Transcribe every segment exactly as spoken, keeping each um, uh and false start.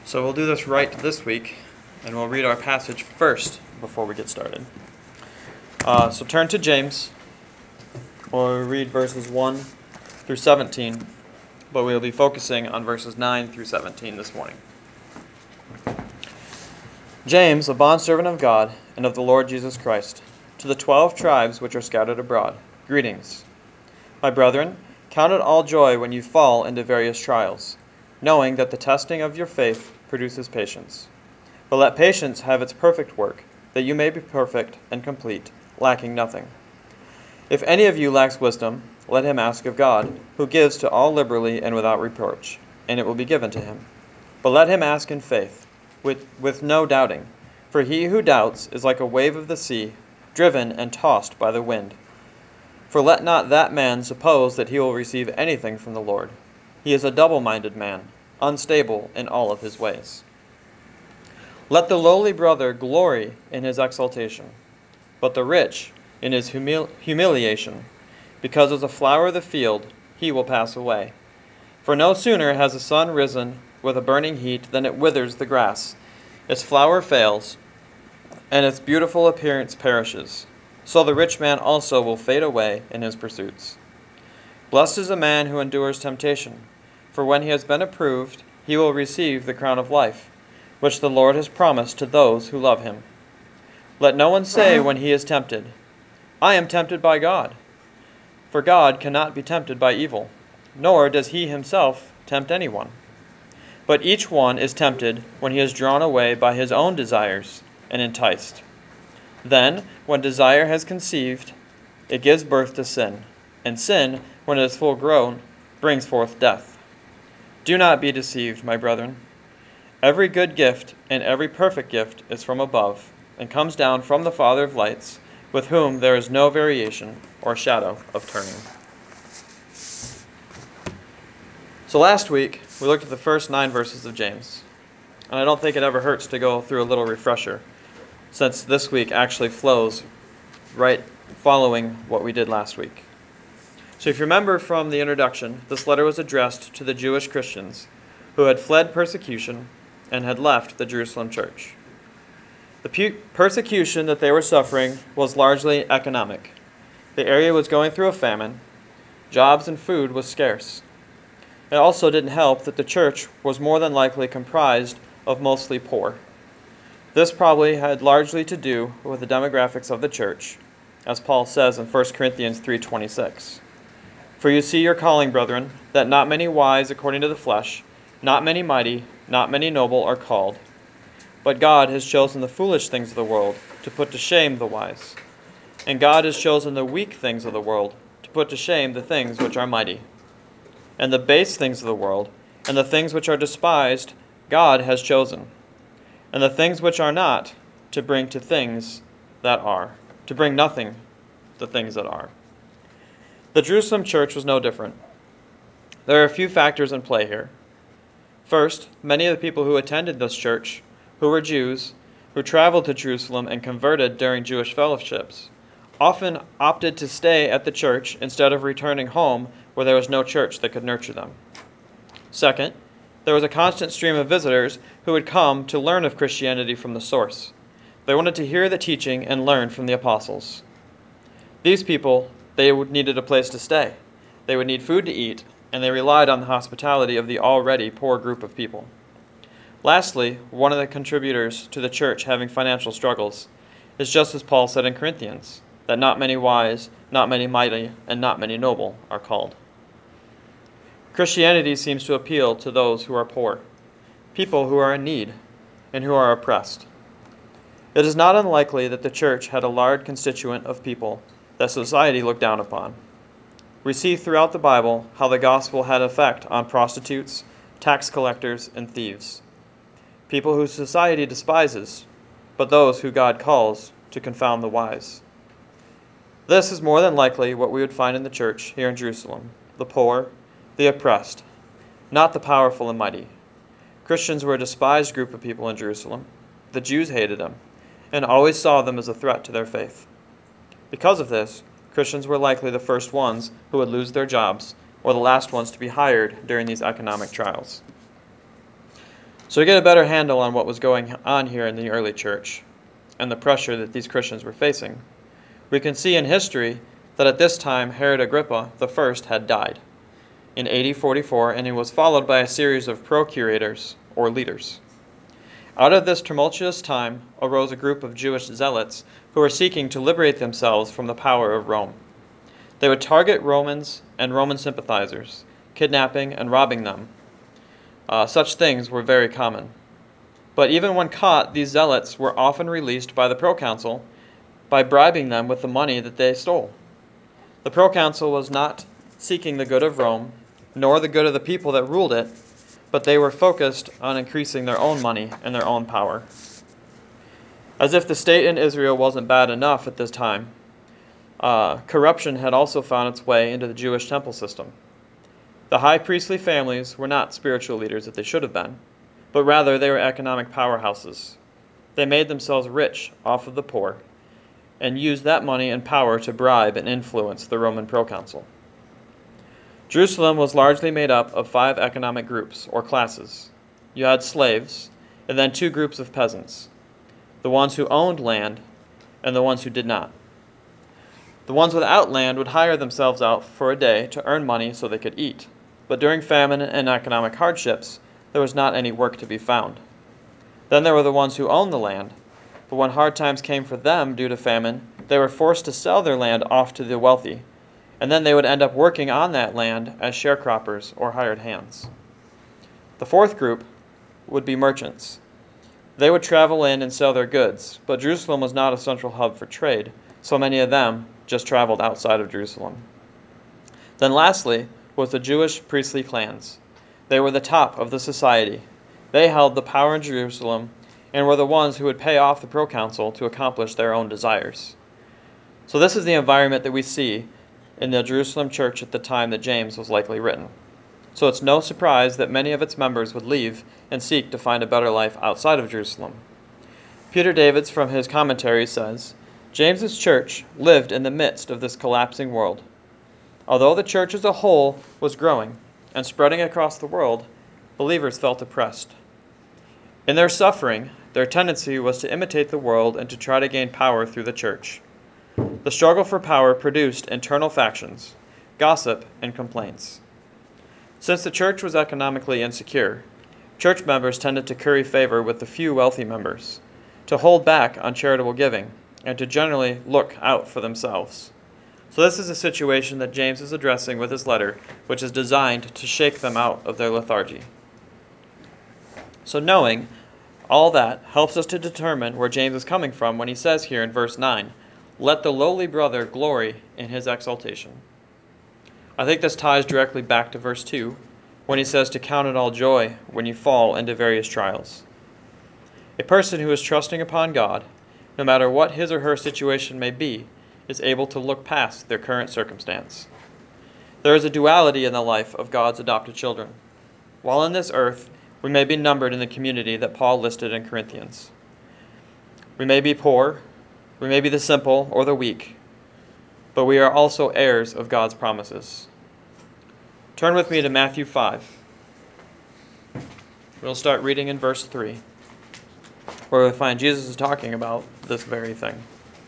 So we'll do this right this week, and we'll read our passage first before we get started. Uh, so turn to James. We'll read verses one through seventeen, but we'll be focusing on verses nine through seventeen this morning. James, a bondservant of God and of the Lord Jesus Christ, to the twelve tribes which are scattered abroad, greetings. My brethren, count it all joy when you fall into various trials, knowing that the testing of your faith produces patience. But let patience have its perfect work, that you may be perfect and complete, lacking nothing. If any of you lacks wisdom, let him ask of God, who gives to all liberally and without reproach, and it will be given to him. But let him ask in faith, with, with no doubting. For he who doubts is like a wave of the sea, driven and tossed by the wind. For let not that man suppose that he will receive anything from the Lord. He is a double-minded man, unstable in all of his ways. Let the lowly brother glory in his exaltation, but the rich in his humil- humiliation, because as a flower of the field he will pass away. For no sooner has the sun risen with a burning heat than it withers the grass, its flower fails, and its beautiful appearance perishes. So the rich man also will fade away in his pursuits. Blessed is the man who endures temptation, for when he has been approved, he will receive the crown of life, which the Lord has promised to those who love him. Let no one say when he is tempted, I am tempted by God. For God cannot be tempted by evil, nor does he himself tempt anyone. But each one is tempted when he is drawn away by his own desires and enticed. Then, when desire has conceived, it gives birth to sin, and sin, when it is full grown, brings forth death. Do not be deceived, my brethren. Every good gift and every perfect gift is from above, and comes down from the Father of lights, with whom there is no variation or shadow of turning. So last week, we looked at the first nine verses of James. And I don't think it ever hurts to go through a little refresher, since this week actually flows right following what we did last week. So if you remember from the introduction, this letter was addressed to the Jewish Christians who had fled persecution and had left the Jerusalem church. The pu- persecution that they were suffering was largely economic. The area was going through a famine. Jobs and food was scarce. It also didn't help that the church was more than likely comprised of mostly poor. This probably had largely to do with the demographics of the church, as Paul says in First Corinthians three twenty-six. For you see your calling, brethren, that not many wise according to the flesh, not many mighty, not many noble are called. But God has chosen the foolish things of the world to put to shame the wise. And God has chosen the weak things of the world to put to shame the things which are mighty. And the base things of the world, and the things which are despised, God has chosen. And the things which are not, to bring to things that are, to bring nothing to things that are. The Jerusalem church was no different. There are a few factors in play here. First, many of the people who attended this church, who were Jews, who traveled to Jerusalem and converted during Jewish fellowships, often opted to stay at the church instead of returning home where there was no church that could nurture them. Second, there was a constant stream of visitors who would come to learn of Christianity from the source. They wanted to hear the teaching and learn from the apostles. These people, they would needed a place to stay. They would need food to eat, and they relied on the hospitality of the already poor group of people. Lastly, one of the contributors to the church having financial struggles is just as Paul said in Corinthians, that not many wise, not many mighty, and not many noble are called. Christianity seems to appeal to those who are poor, people who are in need, and who are oppressed. It is not unlikely that the church had a large constituent of people that society looked down upon. We see throughout the Bible how the gospel had effect on prostitutes, tax collectors, and thieves, people whose society despises, but those who God calls to confound the wise. This is more than likely what we would find in the church here in Jerusalem, the poor, the oppressed, not the powerful and mighty. Christians were a despised group of people in Jerusalem. The Jews hated them and always saw them as a threat to their faith. Because of this, Christians were likely the first ones who would lose their jobs or the last ones to be hired during these economic trials. So to get a better handle on what was going on here in the early church and the pressure that these Christians were facing, we can see in history that at this time Herod Agrippa the First had died in A D forty-four, and he was followed by a series of procurators, or leaders. Out of this tumultuous time arose a group of Jewish zealots who were seeking to liberate themselves from the power of Rome. They would target Romans and Roman sympathizers, kidnapping and robbing them. Uh, such things were very common. But even when caught, these zealots were often released by the proconsul by bribing them with the money that they stole. The proconsul was not seeking the good of Rome, nor the good of the people that ruled it, but they were focused on increasing their own money and their own power. As if the state in Israel wasn't bad enough at this time, uh, corruption had also found its way into the Jewish temple system. The high priestly families were not spiritual leaders that they should have been, but rather they were economic powerhouses. They made themselves rich off of the poor and used that money and power to bribe and influence the Roman proconsul. Jerusalem was largely made up of five economic groups, or classes. You had slaves, and then two groups of peasants, the ones who owned land and the ones who did not. The ones without land would hire themselves out for a day to earn money so they could eat, but during famine and economic hardships, there was not any work to be found. Then there were the ones who owned the land, but when hard times came for them due to famine, they were forced to sell their land off to the wealthy, and then they would end up working on that land as sharecroppers or hired hands. The fourth group would be merchants. They would travel in and sell their goods, but Jerusalem was not a central hub for trade, so many of them just traveled outside of Jerusalem. Then lastly was the Jewish priestly clans. They were the top of the society. They held the power in Jerusalem and were the ones who would pay off the proconsul to accomplish their own desires. So this is the environment that we see in the Jerusalem church at the time that James was likely written. So it's no surprise that many of its members would leave and seek to find a better life outside of Jerusalem. Peter Davids from his commentary says, James's church lived in the midst of this collapsing world. Although the church as a whole was growing and spreading across the world, believers felt oppressed. In their suffering, their tendency was to imitate the world and to try to gain power through the church. The struggle for power produced internal factions, gossip, and complaints. Since the church was economically insecure, church members tended to curry favor with the few wealthy members, to hold back on charitable giving, and to generally look out for themselves. So this is a situation that James is addressing with his letter, which is designed to shake them out of their lethargy. So knowing all that helps us to determine where James is coming from when he says here in verse nine, let the lowly brother glory in his exaltation. I think this ties directly back to verse two, when he says to count it all joy when you fall into various trials. A person who is trusting upon God, no matter what his or her situation may be, is able to look past their current circumstance. There is a duality in the life of God's adopted children. While on this earth, we may be numbered in the community that Paul listed in Corinthians. We may be poor, we may be the simple or the weak, but we are also heirs of God's promises. Turn with me to Matthew five. We'll start reading in verse three, where we find Jesus is talking about this very thing.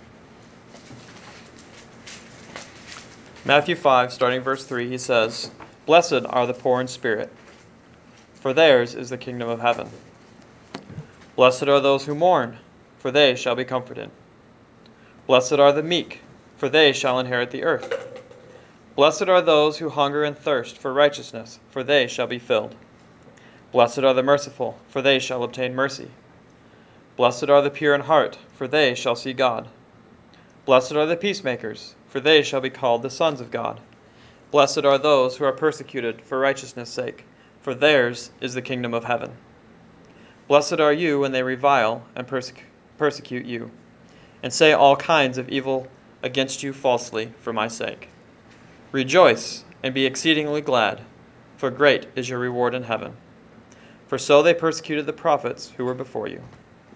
Matthew five, starting verse three, he says, Blessed are the poor in spirit, for theirs is the kingdom of heaven. Blessed are those who mourn, for they shall be comforted. Blessed are the meek, for they shall inherit the earth. Blessed are those who hunger and thirst for righteousness, for they shall be filled. Blessed are the merciful, for they shall obtain mercy. Blessed are the pure in heart, for they shall see God. Blessed are the peacemakers, for they shall be called the sons of God. Blessed are those who are persecuted for righteousness' sake, for theirs is the kingdom of heaven. Blessed are you when they revile and perse- persecute you, and say all kinds of evil against you falsely for my sake. Rejoice and be exceedingly glad, for great is your reward in heaven. For so they persecuted the prophets who were before you.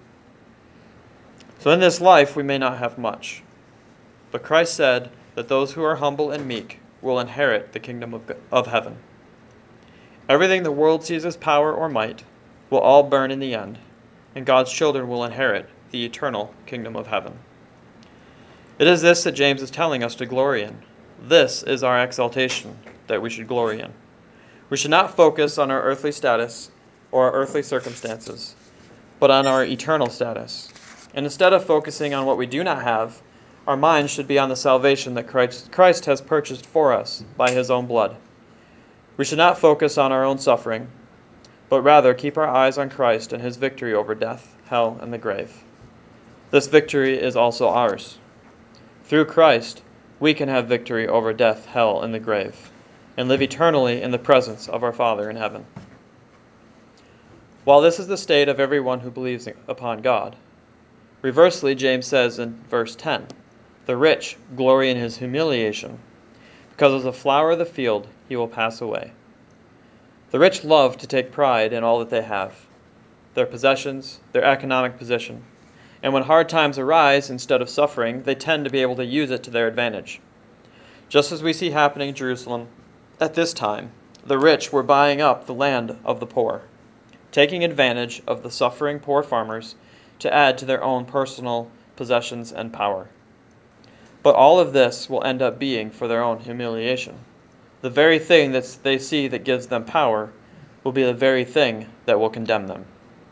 So in this life we may not have much, but Christ said that those who are humble and meek will inherit the kingdom of, of heaven. Everything the world sees as power or might, will all burn in the end, and God's children will inherit the eternal kingdom of heaven. It is this that James is telling us to glory in. This is our exaltation that we should glory in. We should not focus on our earthly status or our earthly circumstances, but on our eternal status. And instead of focusing on what we do not have, our minds should be on the salvation that Christ, Christ has purchased for us by his own blood. We should not focus on our own suffering, but rather keep our eyes on Christ and his victory over death, hell, and the grave. This victory is also ours. Through Christ, we can have victory over death, hell, and the grave, and live eternally in the presence of our Father in heaven. While this is the state of everyone who believes upon God, reversely, James says in verse ten, "The rich glory in his humiliation, because as a flower of the field he will pass away." The rich love to take pride in all that they have, their possessions, their economic position, and when hard times arise, instead of suffering, they tend to be able to use it to their advantage. Just as we see happening in Jerusalem at this time, the rich were buying up the land of the poor, taking advantage of the suffering poor farmers to add to their own personal possessions and power. But all of this will end up being for their own humiliation. The very thing that they see that gives them power will be the very thing that will condemn them.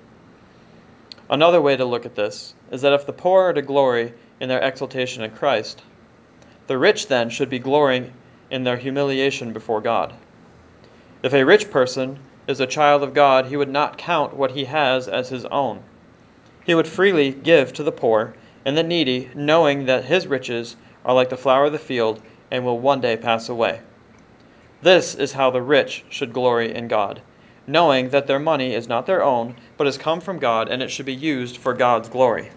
Another way to look at this is that if the poor are to glory in their exaltation in Christ, the rich then should be glorying in their humiliation before God. If a rich person is a child of God, he would not count what he has as his own. He would freely give to the poor and the needy, knowing that his riches are like the flower of the field and will one day pass away. This is how the rich should glory in God, knowing that their money is not their own, but has come from God, and it should be used for God's glory.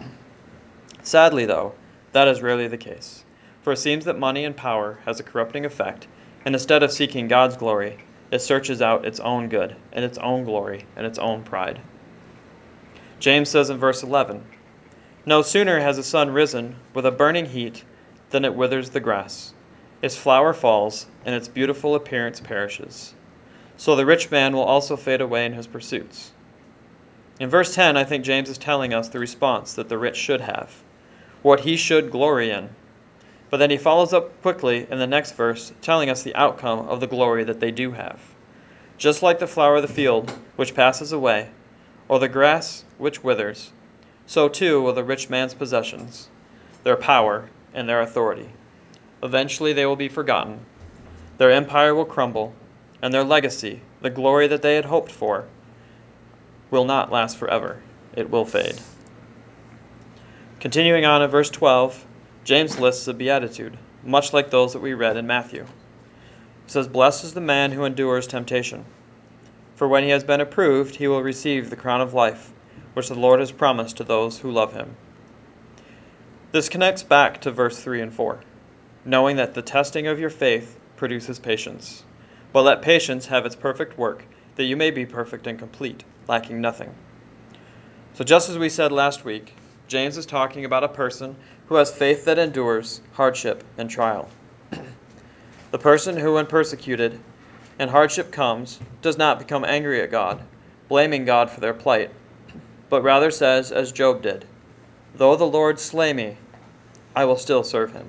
Sadly, though, that is rarely the case, for it seems that money and power has a corrupting effect, and instead of seeking God's glory, it searches out its own good, and its own glory, and its own pride. James says in verse eleven, "No sooner has the sun risen with a burning heat than it withers the grass. Its flower falls, and its beautiful appearance perishes. So the rich man will also fade away in his pursuits." In verse ten, I think James is telling us the response that the rich should have, what he should glory in. But then he follows up quickly in the next verse, telling us the outcome of the glory that they do have. Just like the flower of the field, which passes away, or the grass which withers, so too will the rich man's possessions, their power, and their authority. Eventually they will be forgotten, their empire will crumble, and their legacy, the glory that they had hoped for, will not last forever. It will fade. Continuing on in verse twelve, James lists a beatitude, much like those that we read in Matthew. He says, "Blessed is the man who endures temptation, for when he has been approved, he will receive the crown of life, which the Lord has promised to those who love him." This connects back to verse three and four, knowing that the testing of your faith produces patience. But let patience have its perfect work, that you may be perfect and complete, lacking nothing. So just as we said last week, James is talking about a person who has faith that endures hardship and trial. The person who, when persecuted and hardship comes, does not become angry at God, blaming God for their plight, but rather says, as Job did, "Though the Lord slay me, I will still serve him."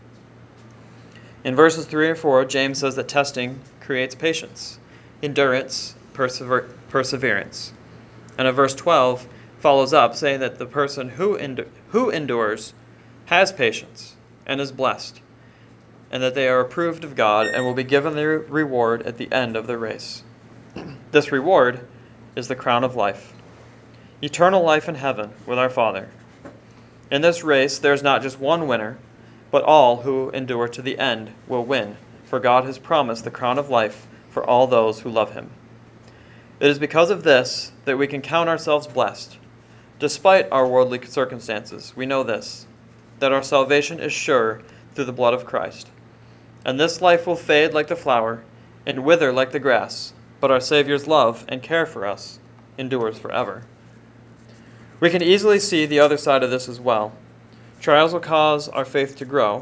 In verses three and four, James says that testing creates patience, endurance, persever- perseverance. And in verse twelve, follows up saying that the person who, endu- who endures has patience and is blessed, and that they are approved of God and will be given their reward at the end of the race. This reward is the crown of life, eternal life in heaven with our Father. In this race, there is not just one winner, but all who endure to the end will win, for God has promised the crown of life for all those who love him. It is because of this that we can count ourselves blessed. Despite our worldly circumstances, we know this, that our salvation is sure through the blood of Christ. And this life will fade like the flower and wither like the grass, but our Savior's love and care for us endures forever. We can easily see the other side of this as well. Trials will cause our faith to grow,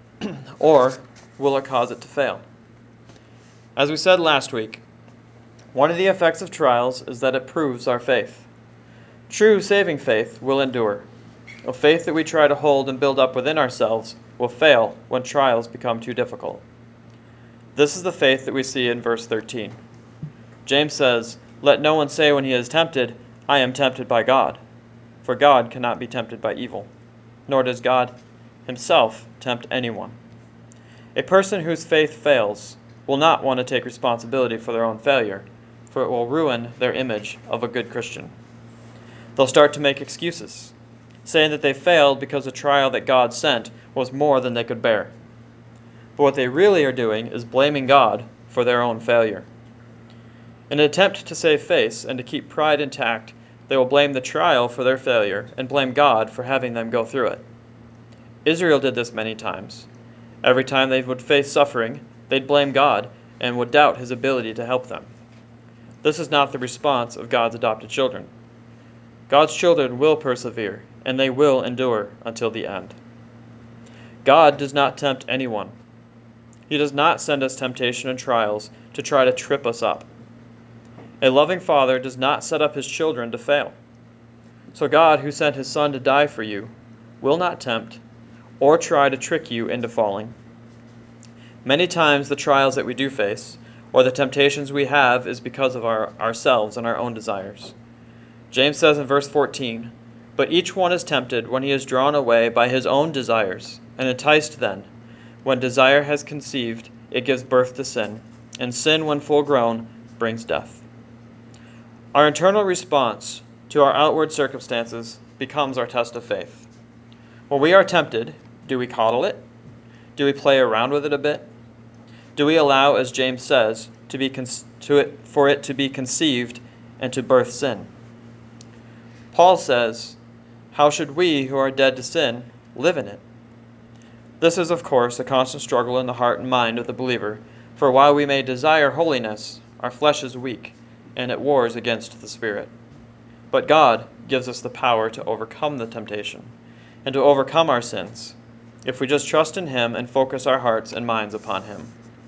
or will it cause it to fail? As we said last week, One of the effects of trials is that it proves our faith. True saving faith will endure. A faith that we try to hold and build up within ourselves will fail when trials become too difficult. This is the faith that we see in verse thirteen. James says, "Let no one say when he is tempted, 'I am tempted by God,' for God cannot be tempted by evil, nor does God himself tempt anyone." A person whose faith fails will not want to take responsibility for their own failure, for it will ruin their image of a good Christian. They'll start to make excuses, saying that they failed because the trial that God sent was more than they could bear. But what they really are doing is blaming God for their own failure. In an attempt to save face and to keep pride intact, they will blame the trial for their failure and blame God for having them go through it. Israel did this many times. Every time they would face suffering, they'd blame God and would doubt his ability to help them. This is not the response of God's adopted children. God's children will persevere, and they will endure until the end. God does not tempt anyone. He does not send us temptation and trials to try to trip us up. A loving father does not set up his children to fail. So God, who sent his Son to die for you, will not tempt or try to trick you into falling. Many times the trials that we do face, or the temptations we have, is because of our, ourselves and our own desires. James says in verse fourteen, "But each one is tempted when he is drawn away by his own desires, and enticed then. When desire has conceived, it gives birth to sin, and sin, when full grown, brings death." Our internal response to our outward circumstances becomes our test of faith. When we are tempted, do we coddle it? Do we play around with it a bit? Do we allow, as James says, to be con- to it, for it to be conceived and to birth sin? Paul says, "How should we who are dead to sin live in it?" This is, of course, a constant struggle in the heart and mind of the believer, for while we may desire holiness, our flesh is weak, and it wars against the Spirit. But God gives us the power to overcome the temptation and to overcome our sins, if we just trust in him and focus our hearts and minds upon him.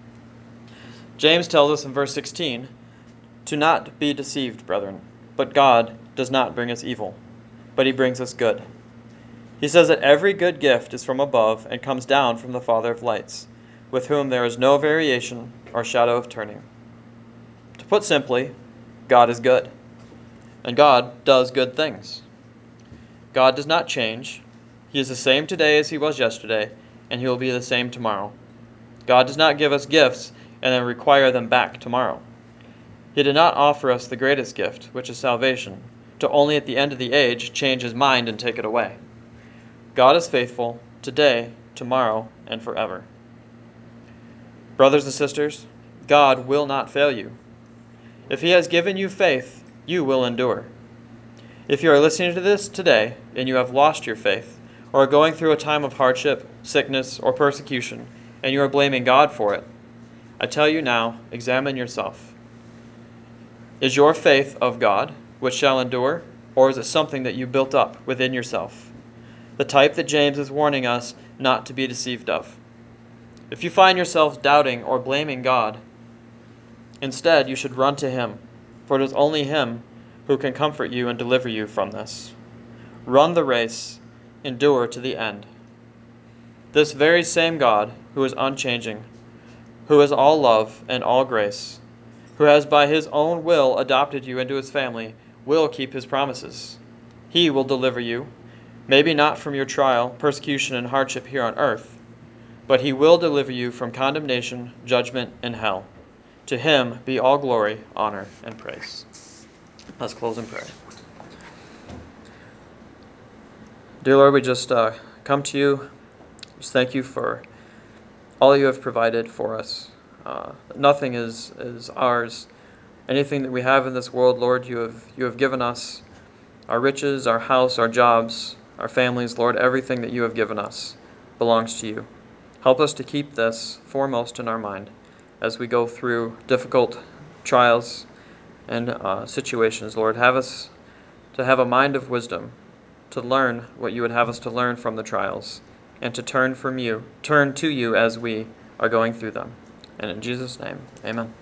James tells us in verse sixteen, "To not be deceived, brethren, but God does not bring us evil, but he brings us good." He says that every good gift is from above and comes down from the Father of lights, with whom there is no variation or shadow of turning. To put simply, God is good, and God does good things. God does not change. He is the same today as he was yesterday, and he will be the same tomorrow. God does not give us gifts and then require them back tomorrow. He did not offer us the greatest gift, which is salvation, to only at the end of the age change his mind and take it away. God is faithful today, tomorrow, and forever. Brothers and sisters, God will not fail you. If he has given you faith, you will endure. If you are listening to this today and you have lost your faith, or are going through a time of hardship, sickness, or persecution, and you are blaming God for it, I tell you now, examine yourself. Is your faith of God, which shall endure, or is it something that you built up within yourself? The type that James is warning us not to be deceived of. If you find yourselves doubting or blaming God, instead you should run to him, for it is only him who can comfort you and deliver you from this. Run the race, endure to the end. This very same God, who is unchanging, who is all love and all grace, who has by his own will adopted you into his family, will keep his promises. He will deliver you, maybe not from your trial, persecution, and hardship here on earth, but he will deliver you from condemnation, judgment, and hell. To him be all glory, honor, and praise. Let's close in prayer. Dear Lord, we just uh, come to you. Just thank you for all you have provided for us. Uh, nothing is, is ours. Anything that we have in this world, Lord, you have you have given us. Our riches, our house, our jobs, our families, Lord, everything that you have given us belongs to you. Help us to keep this foremost in our mind as we go through difficult trials and uh, situations, Lord. Have us to have a mind of wisdom, to learn what you would have us to learn from the trials, and to turn from you, turn to you as we are going through them. And in Jesus' name, amen.